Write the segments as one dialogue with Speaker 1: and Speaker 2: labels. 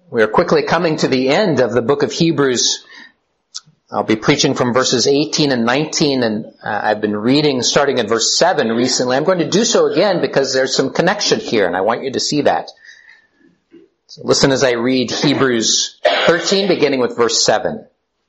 Speaker 1: We are quickly coming to the end of the book of Hebrews. I'll be preaching from verses 18 and 19, and I've been reading starting at verse 7 recently. I'm going to do so again because there's some connection here, and I want you to see that. So listen as I read Hebrews 13, beginning with verse 7.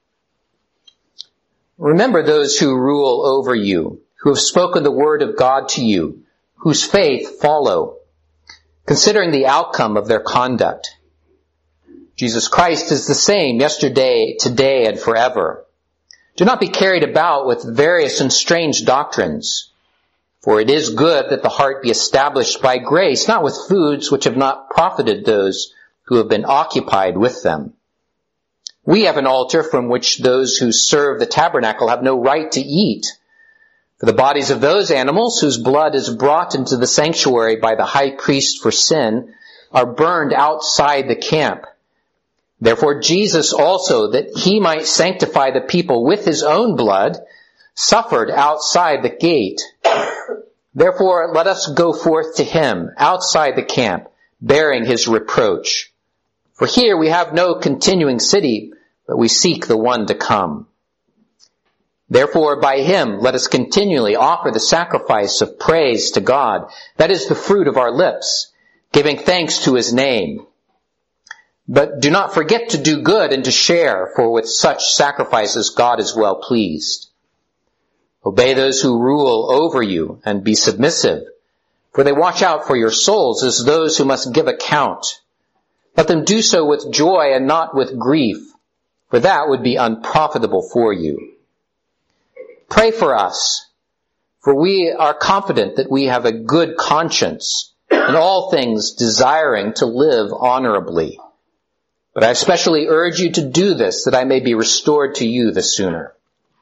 Speaker 1: Remember those who rule over you, who have spoken the word of God to you, whose faith follow, considering the outcome of their conduct. Jesus Christ is the same yesterday, today, and forever. Do not be carried about with various and strange doctrines, for it is good that the heart be established by grace, not with foods which have not profited those who have been occupied with them. We have an altar from which those who serve the tabernacle have no right to eat. For the bodies of those animals whose blood is brought into the sanctuary by the high priest for sin are burned outside the camp. Therefore Jesus also, that he might sanctify the people with his own blood, suffered outside the gate. Therefore let us go forth to him outside the camp, bearing his reproach. For here we have no continuing city, but we seek the one to come. Therefore by him let us continually offer the sacrifice of praise to God, that is the fruit of our lips, giving thanks to his name. But do not forget to do good and to share, for with such sacrifices God is well pleased. Obey those who rule over you and be submissive, for they watch out for your souls as those who must give account. Let them do so with joy and not with grief, for that would be unprofitable for you. Pray for us, for we are confident that we have a good conscience, in all things desiring to live honorably. But I especially urge you to do this, that I may be restored to you the sooner.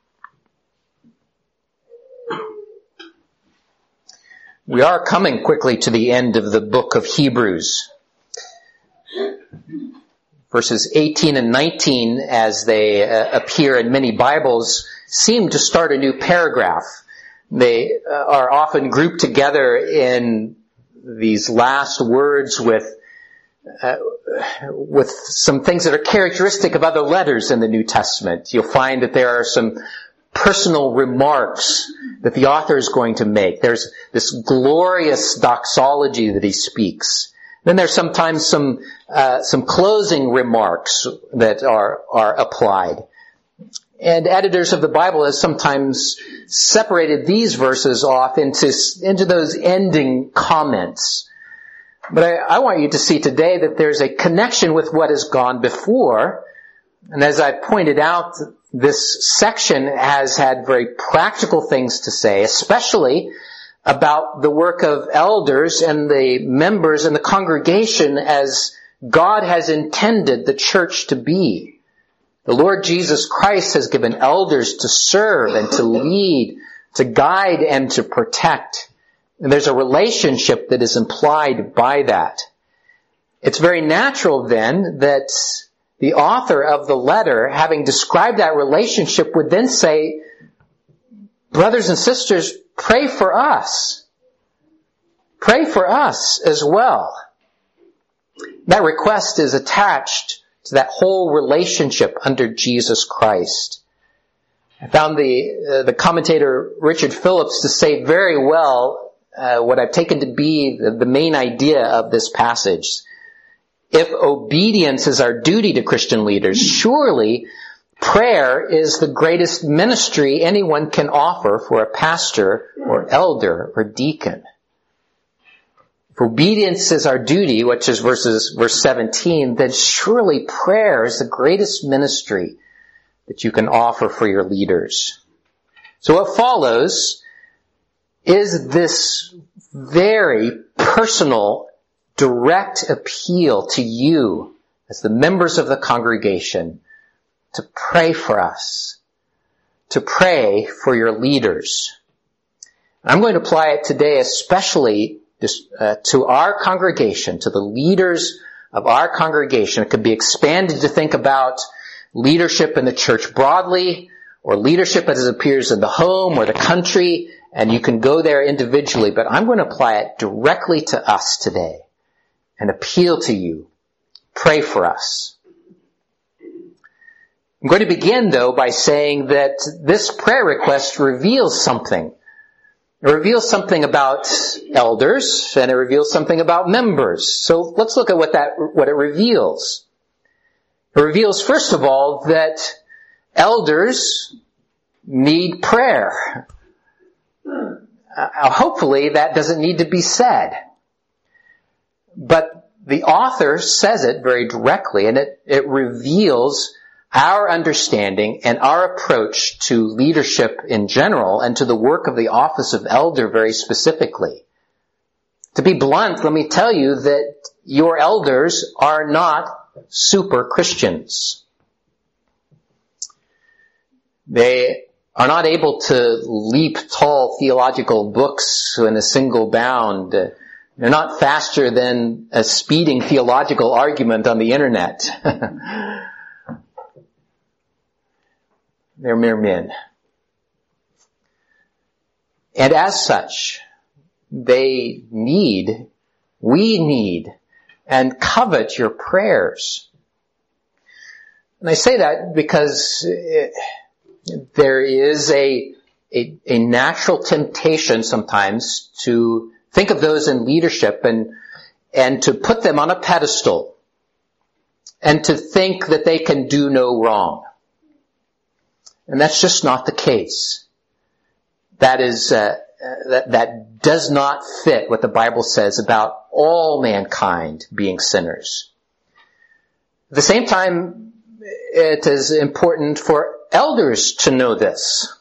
Speaker 1: We are coming quickly to the end of the book of Hebrews. Verses 18 and 19, as they appear in many Bibles, seem to start a new paragraph. They are often grouped together in these last words with some things that are characteristic of other letters in the New Testament. You'll find that there are some personal remarks that the author is going to make. There's this glorious doxology that he speaks. Then there's sometimes some closing remarks that are applied. And editors of the Bible have sometimes separated these verses off into those ending comments. But I want you to see today that there's a connection with what has gone before. And as I pointed out, this section has had very practical things to say, especially about the work of elders and the members in the congregation as God has intended the church to be. The Lord Jesus Christ has given elders to serve and to lead, to guide and to protect. And there's a relationship that is implied by that. It's very natural then that the author of the letter, having described that relationship, would then say, brothers and sisters, pray for us. Pray for us as well. That request is attached to that whole relationship under Jesus Christ. I found the commentator Richard Phillips to say very well what I've taken to be the main idea of this passage. If obedience is our duty to Christian leaders, surely prayer is the greatest ministry anyone can offer for a pastor or elder or deacon. If obedience is our duty, which is verse 17, then surely prayer is the greatest ministry that you can offer for your leaders. So what follows is this very personal, direct appeal to you as the members of the congregation to pray for us, to pray for your leaders. I'm going to apply it today especially to our congregation, to the leaders of our congregation. It could be expanded to think about leadership in the church broadly, or leadership as it appears in the home or the country, and you can go there individually, but I'm going to apply it directly to us today and appeal to you. pray for us. I'm going to begin, though, by saying that this prayer request reveals something. It reveals something about elders, and it reveals something about members. So let's look at what it reveals. It reveals, first of all, that elders need prayer. Hopefully that doesn't need to be said. But the author says it very directly, and it reveals our understanding and our approach to leadership in general and to the work of the office of elder very specifically. To be blunt, let me tell you that your elders are not super Christians. They are not able to leap tall theological books in a single bound. They're not faster than a speeding theological argument on the internet. They're mere men. And as such, we need, and covet your prayers. And I say that because there is a natural temptation sometimes to think of those in leadership and to put them on a pedestal and to think that they can do no wrong. And that's just not the case. That does not fit what the Bible says about all mankind being sinners. At the same time, it is important for elders to know this.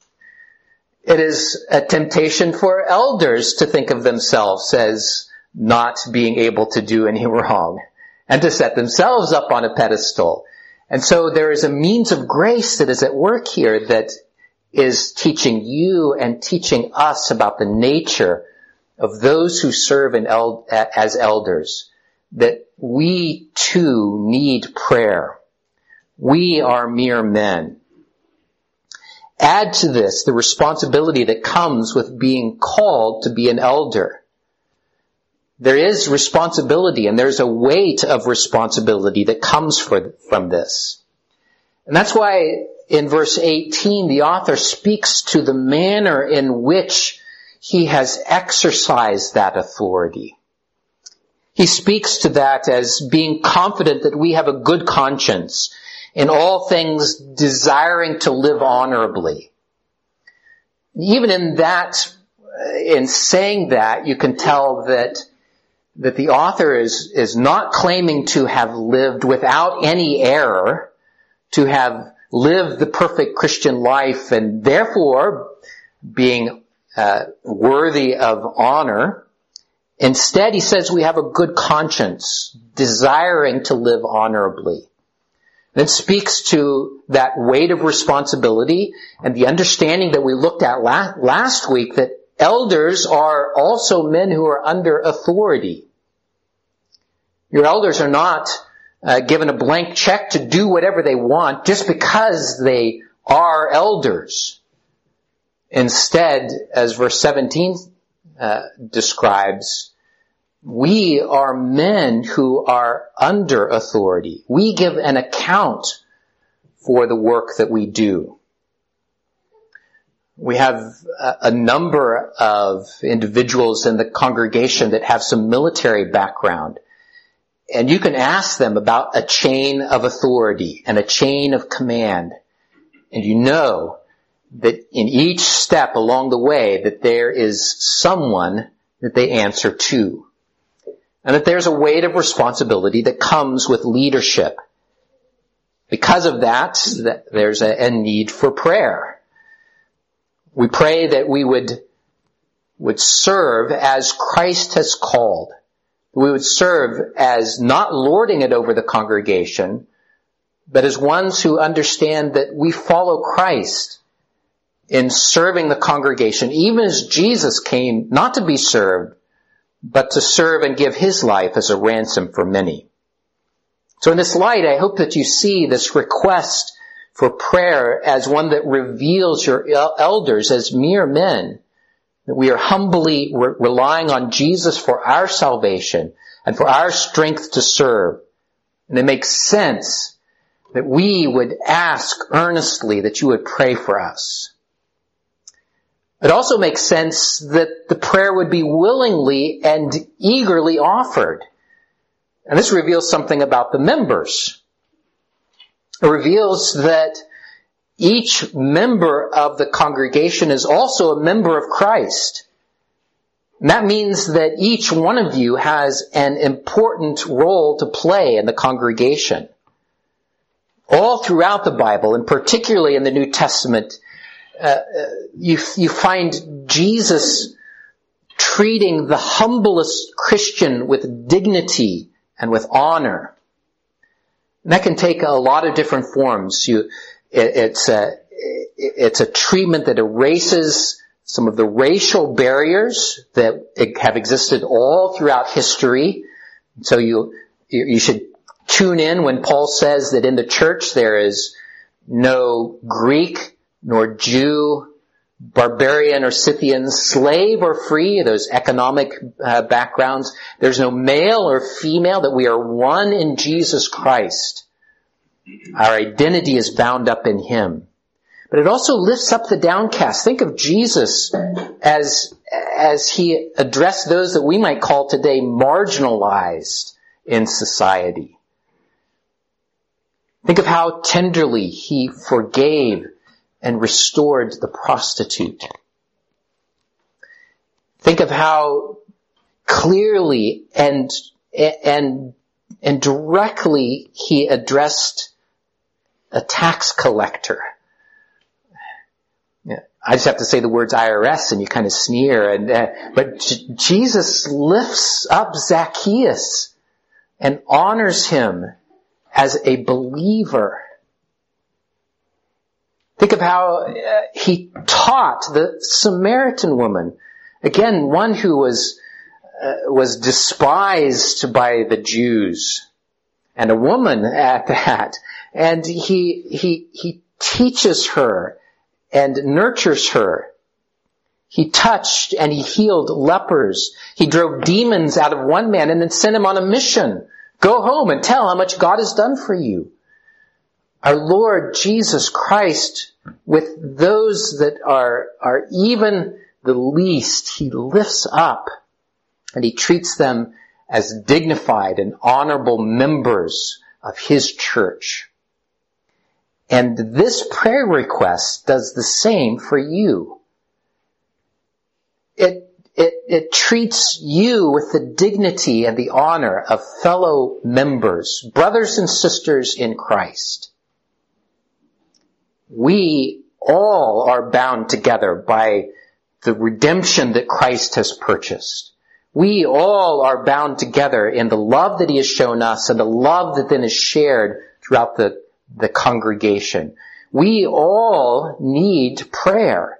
Speaker 1: It is a temptation for elders to think of themselves as not being able to do any wrong and to set themselves up on a pedestal. And so there is a means of grace that is at work here that is teaching you and teaching us about the nature of those who serve as elders, that we too need prayer. We are mere men. Add to this the responsibility that comes with being called to be an elder. There is responsibility, and there's a weight of responsibility that comes from this. And that's why in verse 18, the author speaks to the manner in which he has exercised that authority. He speaks to that as being confident that we have a good conscience, in all things desiring to live honorably. Even in saying that, you can tell that the author is not claiming to have lived without any error, to have lived the perfect Christian life and therefore being worthy of honor. Instead, he says we have a good conscience, desiring to live honorably. It speaks to that weight of responsibility and the understanding that we looked at last week, that elders are also men who are under authority. Your elders are not given a blank check to do whatever they want just because they are elders. Instead, as verse 17 describes, we are men who are under authority. We give an account for the work that we do. We have a number of individuals in the congregation that have some military background. And you can ask them about a chain of authority and a chain of command. And you know that in each step along the way that there is someone that they answer to. And that there's a weight of responsibility that comes with leadership. Because of that, there's a need for prayer. We pray that we would serve as Christ has called. We would serve as not lording it over the congregation, but as ones who understand that we follow Christ in serving the congregation, even as Jesus came not to be served, but to serve and give his life as a ransom for many. So in this light, I hope that you see this request for prayer as one that reveals your elders as mere men, that we are humbly relying on Jesus for our salvation and for our strength to serve, And it makes sense that we would ask earnestly that you would pray for us. It also makes sense that the prayer would be willingly and eagerly offered. And this reveals something about the members. It reveals that each member of the congregation is also a member of Christ. And that means that each one of you has an important role to play in the congregation. All throughout the Bible, and particularly in the New Testament, you find Jesus treating the humblest Christian with dignity and with honor. And that can take a lot of different forms. It's a treatment that erases some of the racial barriers that have existed all throughout history. So you should tune in when Paul says that in the church there is no Greek nor Jew, barbarian or Scythian, slave or free, those economic backgrounds. There's no male or female, that we are one in Jesus Christ. Our identity is bound up in Him. But it also lifts up the downcast. Think of Jesus as He addressed those that we might call today marginalized in society. Think of how tenderly He forgave and restored the prostitute. Think of how clearly and directly He addressed a tax collector. I just have to say the words IRS and you kind of sneer. But Jesus lifts up Zacchaeus and honors him as a believer. Think of how He taught the Samaritan woman. Again, one who was despised by the Jews, and a woman at that. And he teaches her and nurtures her. He touched and He healed lepers. He drove demons out of one man and then sent him on a mission. Go home and tell how much God has done for you. Our Lord Jesus Christ, with those that are even the least, He lifts up and He treats them as dignified and honorable members of His church. And this prayer request does the same for you. It treats you with the dignity and the honor of fellow members, brothers and sisters in Christ. We all are bound together by the redemption that Christ has purchased. We all are bound together in the love that He has shown us and the love that then is shared throughout the congregation. We all need prayer.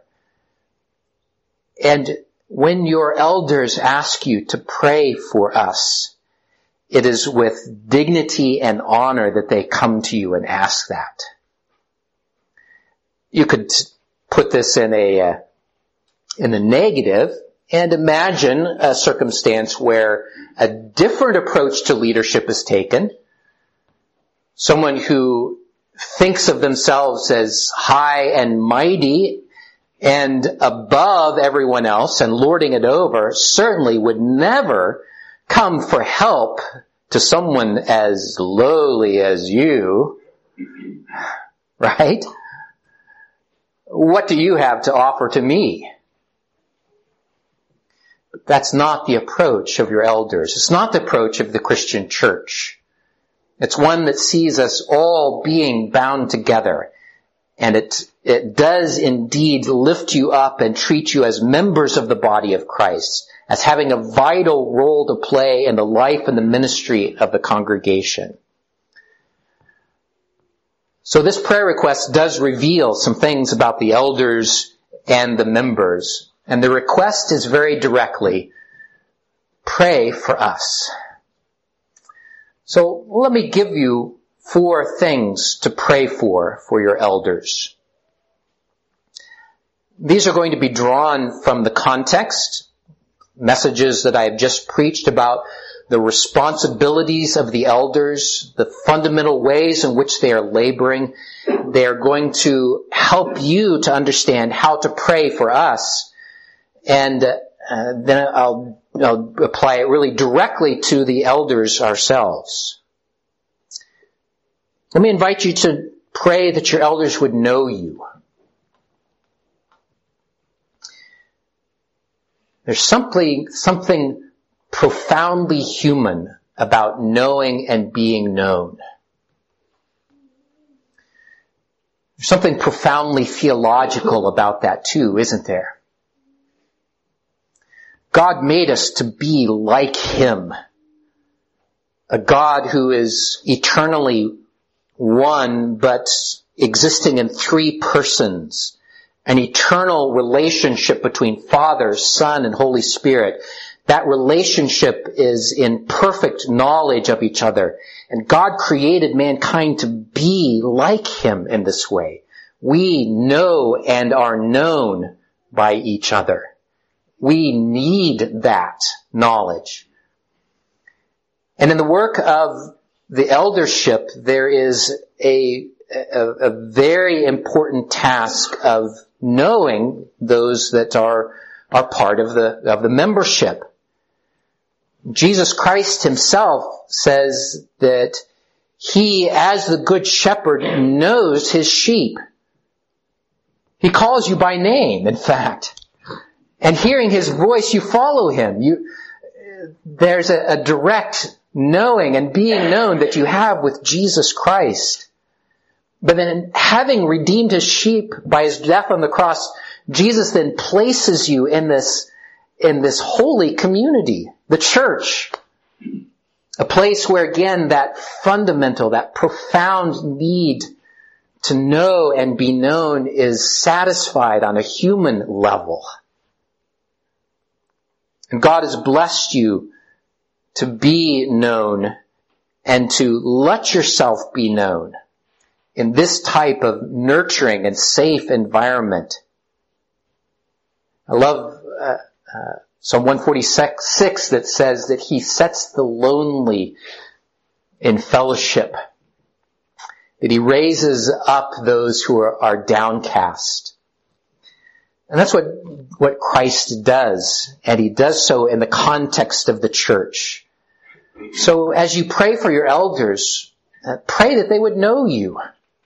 Speaker 1: And when your elders ask you to pray for us, it is with dignity and honor that they come to you and ask that. You could put this in a negative and imagine a circumstance where a different approach to leadership is taken. Someone who thinks of themselves as high and mighty and above everyone else and lording it over certainly would never come for help to someone as lowly as you, right? What do you have to offer to me? That's not the approach of your elders. It's not the approach of the Christian church. It's one that sees us all being bound together. And it does indeed lift you up and treat you as members of the body of Christ, as having a vital role to play in the life and the ministry of the congregation. So this prayer request does reveal some things about the elders and the members. And the request is very directly, pray for us. So let me give you 4 things to pray for your elders. These are going to be drawn from the context, messages that I have just preached about the responsibilities of the elders, the fundamental ways in which they are laboring. They are going to help you to understand how to pray for us. And then I'll apply it really directly to the elders ourselves. Let me invite you to pray that your elders would know you. There's something profoundly human about knowing and being known. There's something profoundly theological about that too, isn't there? God made us to be like Him. A God who is eternally one, but existing in three persons. An eternal relationship between Father, Son, and Holy Spirit. That relationship is in perfect knowledge of each other. And God created mankind to be like Him in this way. We know and are known by each other. We need that knowledge. And in the work of the eldership, there is a very important task of knowing those that are part of the membership. Jesus Christ Himself says that He, as the good shepherd, knows His sheep. He calls you by name, in fact. And hearing His voice, you follow Him. There's a direct knowing and being known that you have with Jesus Christ. But then having redeemed His sheep by His death on the cross, Jesus then places you in this holy community, the church. A place where, again, that fundamental, that profound need to know and be known is satisfied on a human level. And God has blessed you to be known and to let yourself be known in this type of nurturing and safe environment. I love Psalm 146 that says that He sets the lonely in fellowship, that He raises up those who are downcast. And that's what Christ does, and He does so in the context of the church. So as you pray for your elders, pray that they would know you.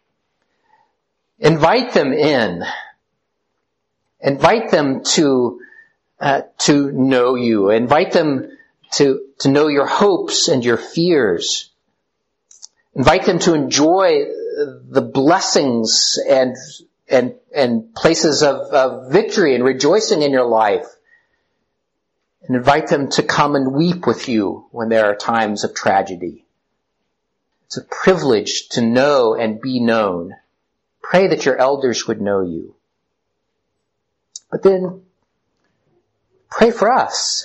Speaker 1: Invite them in. Invite them to know you. Invite them to know your hopes and your fears. Invite them to enjoy the blessings and places of victory and rejoicing in your life. And invite them to come and weep with you when there are times of tragedy. It's a privilege to know and be known. Pray that your elders would know you. But then, pray for us.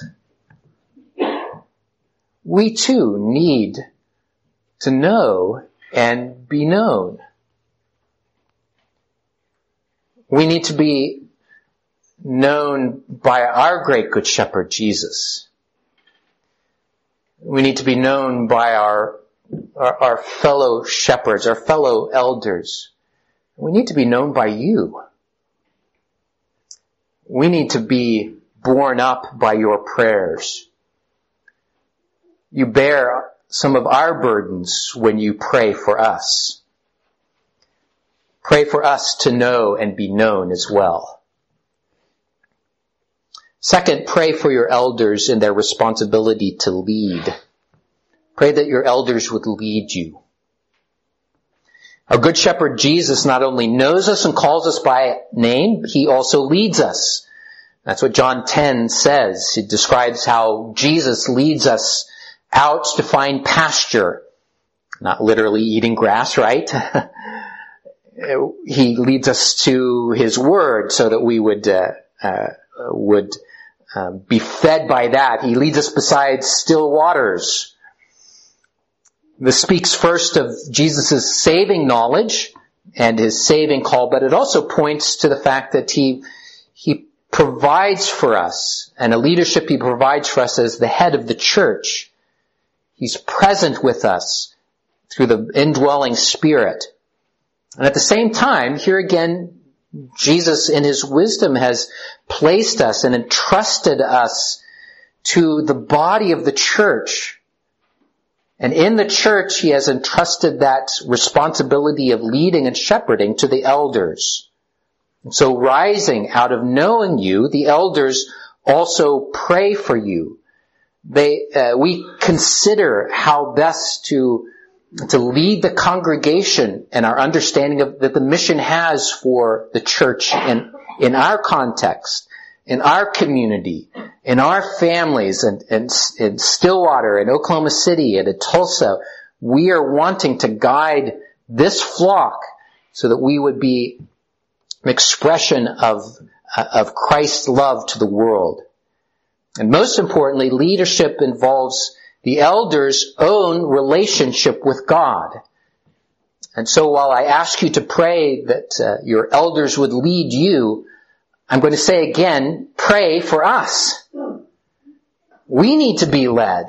Speaker 1: We too need to know and be known. We need to be known by our great good shepherd, Jesus. We need to be known by our fellow shepherds, our fellow elders. We need to be known by you. We need to be borne up by your prayers. You bear some of our burdens when you pray for us. Pray for us to know and be known as well. Second, pray for your elders in their responsibility to lead. Pray that your elders would lead you. Our good shepherd Jesus not only knows us and calls us by name, he also leads us. That's what John 10 says. It describes how Jesus leads us out to find pasture. Not literally eating grass, right? He leads us to his word so that we would be fed by that. He leads us beside still waters. This speaks first of Jesus' saving knowledge and his saving call, but it also points to the fact that he provides for us, and a leadership he provides for us as the head of the church. He's present with us through the indwelling Spirit. And at the same time, here again, Jesus in His wisdom has placed us and entrusted us to the body of the church. And in the church, He has entrusted that responsibility of leading and shepherding to the elders. And so rising out of knowing you, the elders also pray for you. We consider how best to lead the congregation and our understanding of that the mission has for the church in our context, in our community, in our families, and in Stillwater, in Oklahoma City, and in Tulsa. We are wanting to guide this flock so that we would be an expression of Christ's love to the world. And most importantly, leadership involves the elders' own relationship with God. And so while I ask you to pray that your elders would lead you, I'm going to say again, pray for us. We need to be led.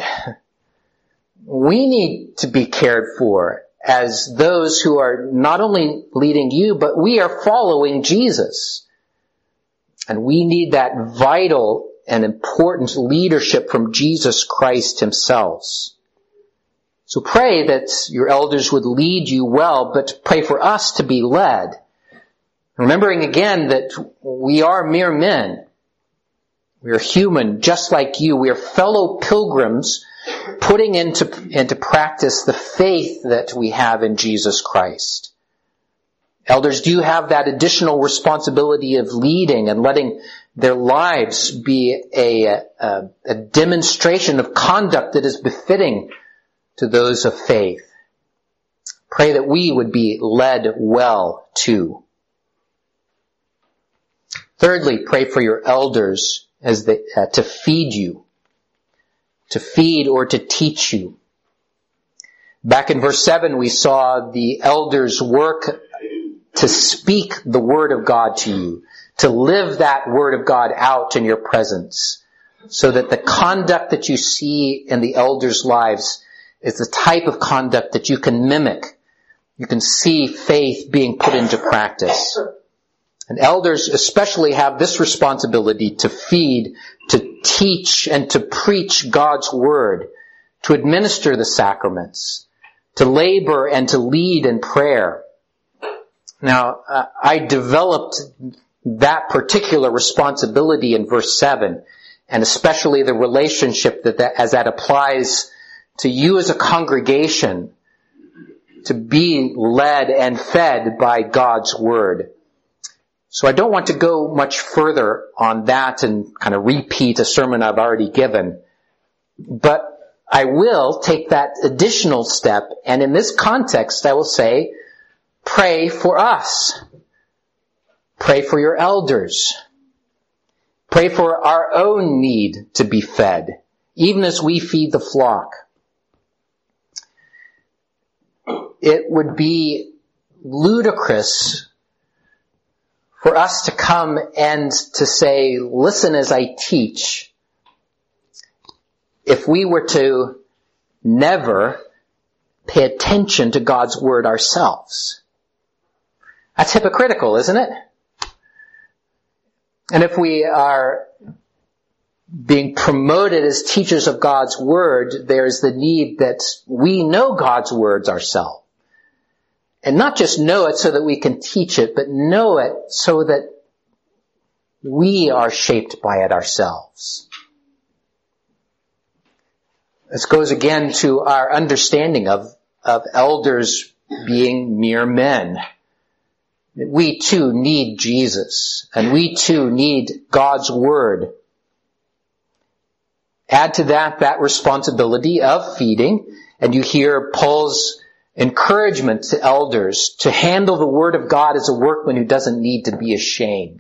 Speaker 1: We need to be cared for as those who are not only leading you, but we are following Jesus. And we need that vital and important leadership from Jesus Christ Himself. So pray that your elders would lead you well, but pray for us to be led. Remembering again that we are mere men. We are human, just like you. We are fellow pilgrims putting into practice the faith that we have in Jesus Christ. Elders do have that additional responsibility of leading and letting their lives be a demonstration of conduct that is befitting to those of faith. Pray that we would be led well too. Thirdly, pray for your elders as they, to feed you, to feed or to teach you. Back in verse 7, we saw the elders work to speak the Word of God to you, to live that Word of God out in your presence, so that the conduct that you see in the elders' lives is the type of conduct that you can mimic. You can see faith being put into practice. And elders especially have this responsibility to feed, to teach, and to preach God's Word, to administer the sacraments, to labor and to lead in prayer. Now, I developed that particular responsibility in verse 7, and especially the relationship as that applies to you as a congregation, to be led and fed by God's Word. So I don't want to go much further on that and kind of repeat a sermon I've already given, but I will take that additional step, and in this context I will say, pray for us. Pray for your elders. Pray for our own need to be fed, even as we feed the flock. It would be ludicrous for us to come and to say, listen as I teach, if we were to never pay attention to God's Word ourselves. That's hypocritical, isn't it? And if we are being promoted as teachers of God's Word, there's the need that we know God's words ourselves. And not just know it so that we can teach it, but know it so that we are shaped by it ourselves. This goes again to our understanding of elders being mere men. We too need Jesus, and we too need God's Word. Add to that responsibility of feeding, and you hear Paul's encouragement to elders to handle the Word of God as a workman who doesn't need to be ashamed.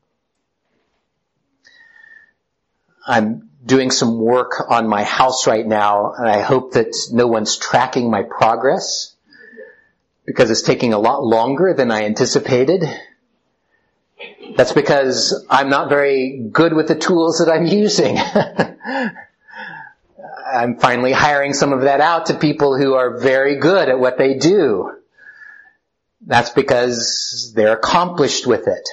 Speaker 1: I'm doing some work on my house right now, and I hope that no one's tracking my progress, because it's taking a lot longer than I anticipated. That's because I'm not very good with the tools that I'm using. I'm finally hiring some of that out to people who are very good at what they do. That's because they're accomplished with it.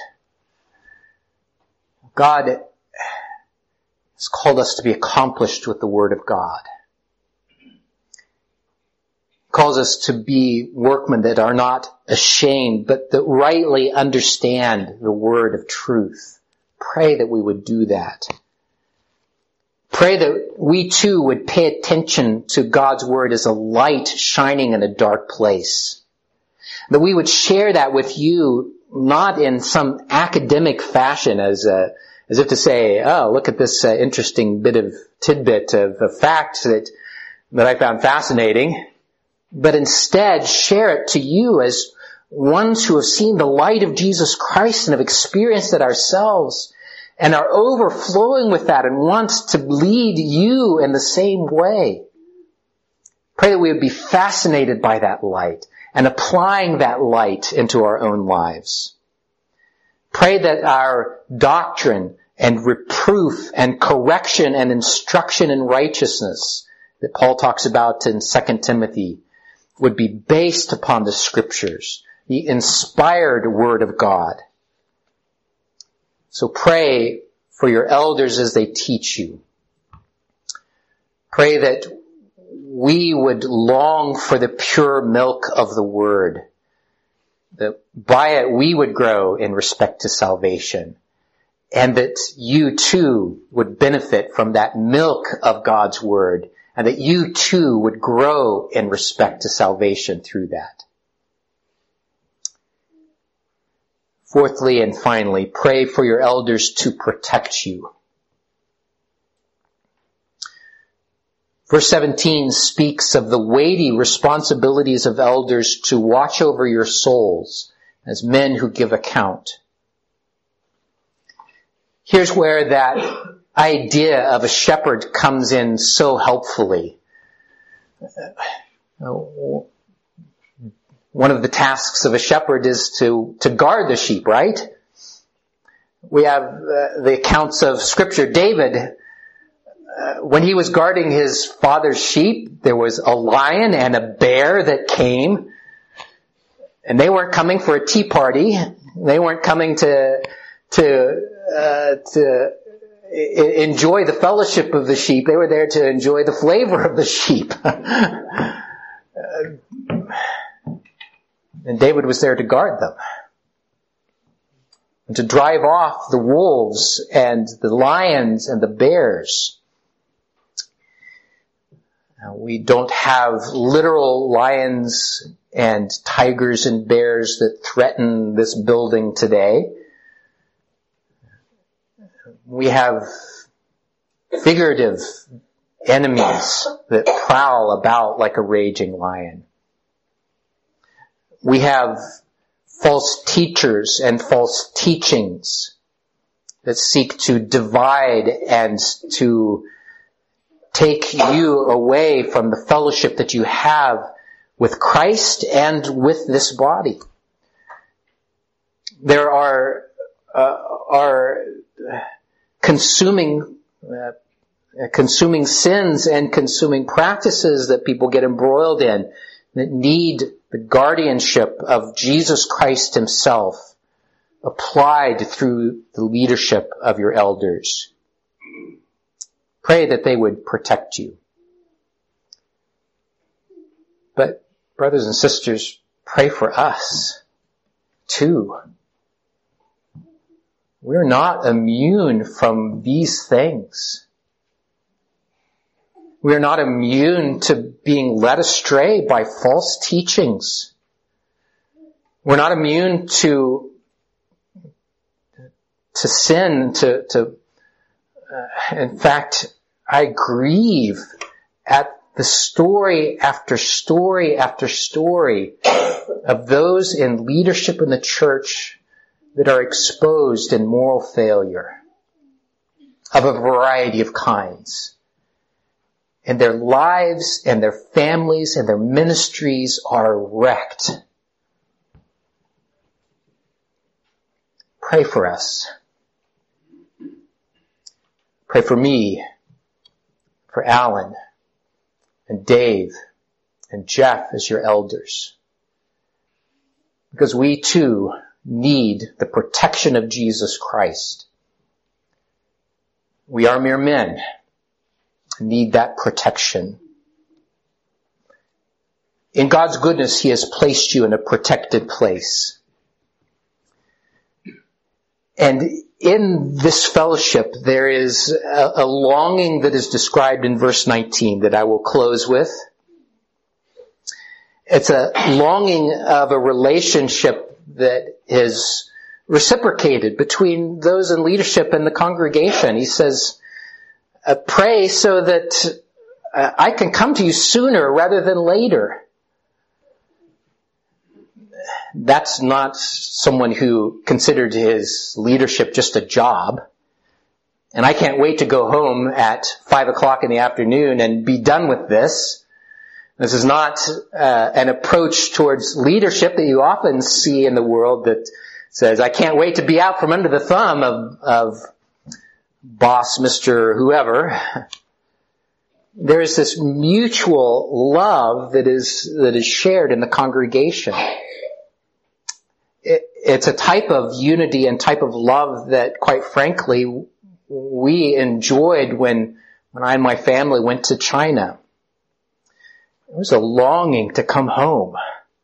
Speaker 1: God has called us to be accomplished with the Word of God. He calls us to be workmen that are not ashamed, but that rightly understand the word of truth. Pray that we would do that. Pray that we too would pay attention to God's word as a light shining in a dark place. That we would share that with you, not in some academic fashion as if to say, oh, look at this interesting tidbit of a fact that I found fascinating, but instead share it to you as ones who have seen the light of Jesus Christ and have experienced it ourselves and are overflowing with that and want to lead you in the same way. Pray that we would be fascinated by that light and applying that light into our own lives. Pray that our doctrine and reproof and correction and instruction in righteousness that Paul talks about in 2 Timothy would be based upon the Scriptures, the inspired Word of God. So pray for your elders as they teach you. Pray that we would long for the pure milk of the Word, that by it we would grow in respect to salvation, and that you too would benefit from that milk of God's Word, and that you too would grow in respect to salvation through that. Fourthly and finally, pray for your elders to protect you. Verse 17 speaks of the weighty responsibilities of elders to watch over your souls as men who give account. Here's where that idea of a shepherd comes in so helpfully. One of the tasks of a shepherd is to guard the sheep, right? We have the accounts of Scripture. David, when he was guarding his father's sheep, there was a lion and a bear that came, and they weren't coming for a tea party. They weren't coming to enjoy the fellowship of the sheep. They were there to enjoy the flavor of the sheep. And David was there to guard them and to drive off the wolves and the lions and the bears. Now, we don't have literal lions and tigers and bears that threaten this building today. We have figurative enemies that prowl about like a raging lion. We have false teachers and false teachings that seek to divide and to take you away from the fellowship that you have with Christ and with this body. There are consuming sins and consuming practices that people get embroiled in that need the guardianship of Jesus Christ himself applied through the leadership of your elders. Pray that they would protect you. But brothers and sisters, pray for us too. We're not immune from these things. We are not immune to being led astray by false teachings. We're not immune to sin, in fact, I grieve at the story after story after story of those in leadership in the church that are exposed in moral failure of a variety of kinds. And their lives and their families and their ministries are wrecked. Pray for us. Pray for me, for Alan, and Dave and Jeff as your elders. Because we too need the protection of Jesus Christ. We are mere men, need that protection. In God's goodness, He has placed you in a protected place. And in this fellowship, there is a longing that is described in verse 19 that I will close with. It's a longing of a relationship that is reciprocated between those in leadership and the congregation. He says, pray so that I can come to you sooner rather than later. That's not someone who considered his leadership just a job. And I can't wait to go home at 5 o'clock in the afternoon and be done with this. This is not an approach towards leadership that you often see in the world that says, I can't wait to be out from under the thumb of boss Mr. whoever. There is this mutual love that is shared in the congregation. It's a type of unity and type of love that, quite frankly, we enjoyed when I and my family went to China. There was a longing to come home.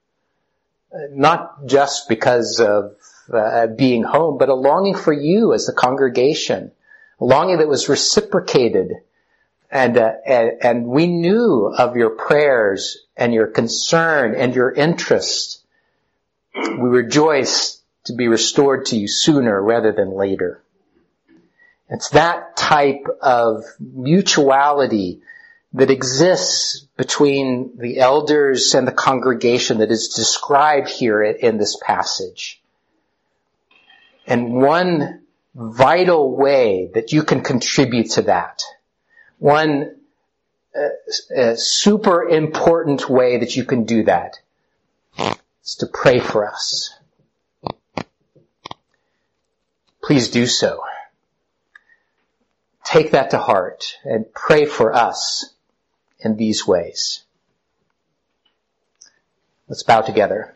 Speaker 1: Not just because of being home, but a longing for you as the congregation. A longing that was reciprocated. And we knew of your prayers and your concern and your interest. We rejoice to be restored to you sooner rather than later. It's that type of mutuality that exists between the elders and the congregation that is described here in this passage. And one vital way that you can contribute to that, one super important way that you can do that, is to pray for us. Please do so. Take that to heart and pray for us in these ways. Let's bow together.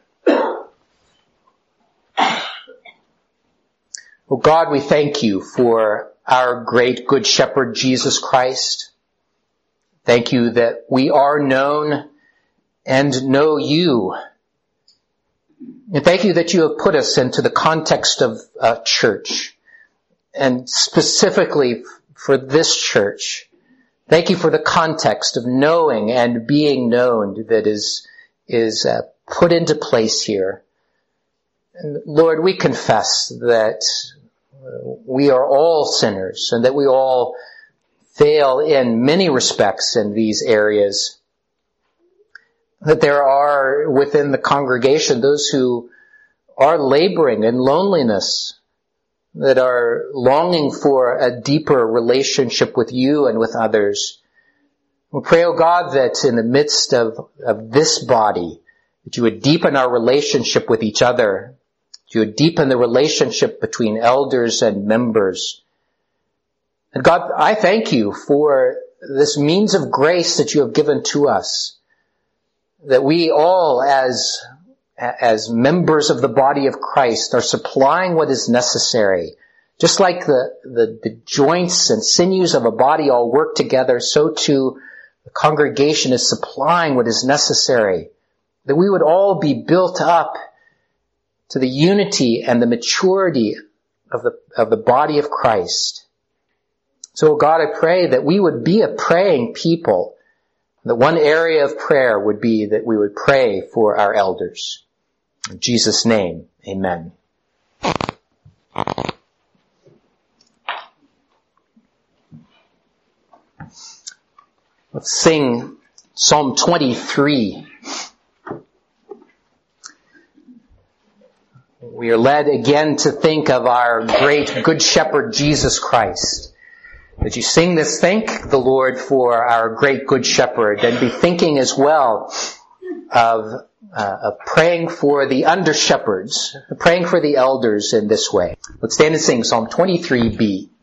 Speaker 1: Oh God, we thank you for our great good shepherd, Jesus Christ. Thank you that we are known and know you. And thank you that you have put us into the context of church, and specifically for this church. Thank you for the context of knowing and being known that is put into place here. And Lord, we confess that we are all sinners and that we all fail in many respects in these areas. That there are within the congregation those who are laboring in loneliness, that are longing for a deeper relationship with you and with others. We pray, O God, that in the midst of this body, that you would deepen our relationship with each other, that you would deepen the relationship between elders and members. And God, I thank you for this means of grace that you have given to us, that we all as members of the body of Christ are supplying what is necessary. Just like the joints and sinews of a body all work together, so too the congregation is supplying what is necessary. That we would all be built up to the unity and the maturity of the body of Christ. So God, I pray that we would be a praying people. The one area of prayer would be that we would pray for our elders. In Jesus' name, amen. Let's sing Psalm 23. We are led again to think of our great good shepherd, Jesus Christ. As you sing this, thank the Lord for our great good shepherd, and be thinking as well of praying for the under shepherds, praying for the elders in this way. Let's stand and sing Psalm 23b.